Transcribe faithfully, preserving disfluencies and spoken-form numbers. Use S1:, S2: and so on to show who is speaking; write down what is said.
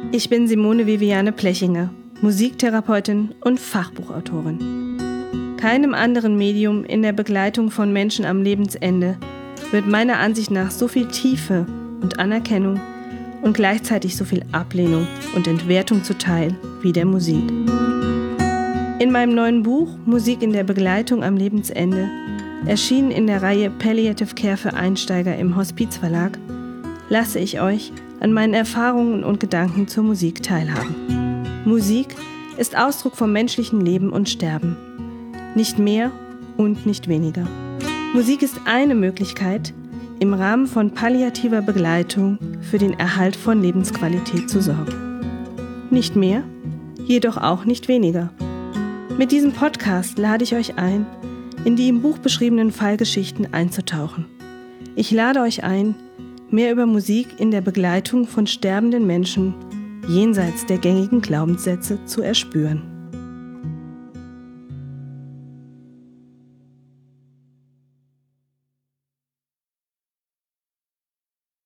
S1: Ich bin Simone Viviane Plechinger, Musiktherapeutin und Fachbuchautorin. Keinem anderen Medium in der Begleitung von Menschen am Lebensende wird meiner Ansicht nach so viel Tiefe und Anerkennung und gleichzeitig so viel Ablehnung und Entwertung zuteil wie der Musik. In meinem neuen Buch Musik in der Begleitung am Lebensende, erschienen in der Reihe Palliative Care für Einsteiger im Hospizverlag, lasse ich euch an meinen Erfahrungen und Gedanken zur Musik teilhaben. Musik ist Ausdruck vom menschlichen Leben und Sterben. Nicht mehr und nicht weniger. Musik ist eine Möglichkeit, im Rahmen von palliativer Begleitung für den Erhalt von Lebensqualität zu sorgen. Nicht mehr, jedoch auch nicht weniger. Mit diesem Podcast lade ich euch ein, in die im Buch beschriebenen Fallgeschichten einzutauchen. Ich lade euch ein, mehr über Musik in der Begleitung von sterbenden Menschen jenseits der gängigen Glaubenssätze zu erspüren.